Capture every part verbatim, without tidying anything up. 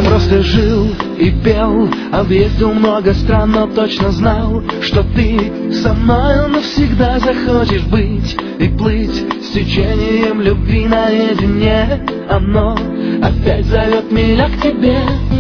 просто жил и пел, объездил много стран, но точно знал, что ты со мною навсегда захочешь быть и плыть с течением любви наедине. Оно опять зовет меня к тебе.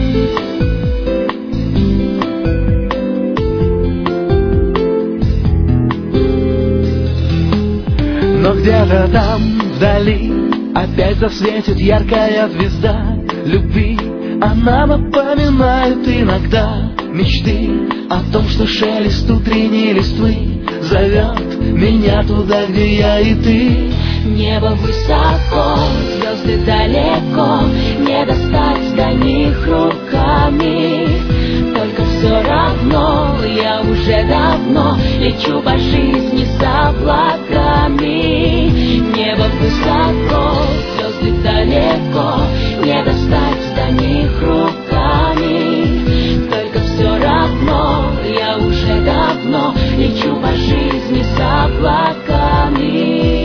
Но где-то там, вдали, опять засветит яркая звезда любви. Она напоминает иногда мечты о том, что шелест утренней листвы зовет меня туда, где я и ты. Небо высоко, звезды далеко, не достать до них руками. Только все равно я уже давно лечу по жизни с облаками. Небо высоко, звезды далеко, не достать до них руками. Только все равно я уже давно лечу по жизни с облаками.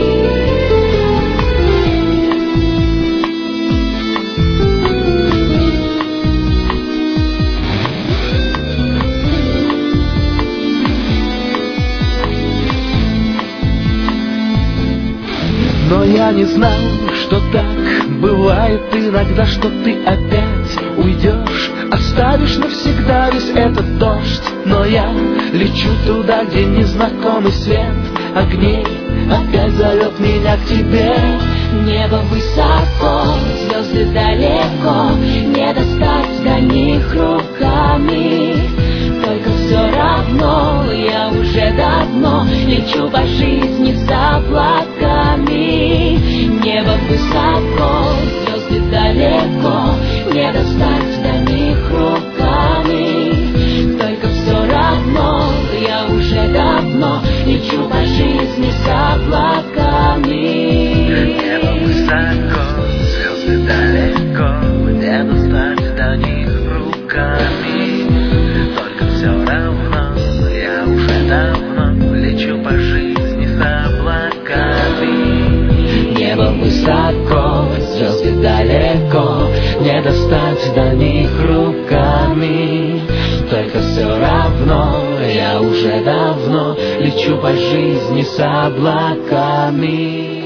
Но я не знал, что так бывает иногда, что ты опять уйдешь, оставишь навсегда весь этот дождь. Но я лечу туда, где незнакомый свет огней опять зовет меня к тебе. Небо высоко, звезды далеко, не достать до них руками. Только все равно я уже давно лечу по жизни с облаками. Небо высоко, звезды далеко, не достать до них руками. Только все равно я уже давно лечу по жизни с облаками. Небо высоко, звезды далеко, не достать до них руками. Только все равно я уже давно лечу по жизни с облаками. Небо высоко, звезды далеко, не достать до них руками. Только все равно я уже давно лечу по жизни с облаками.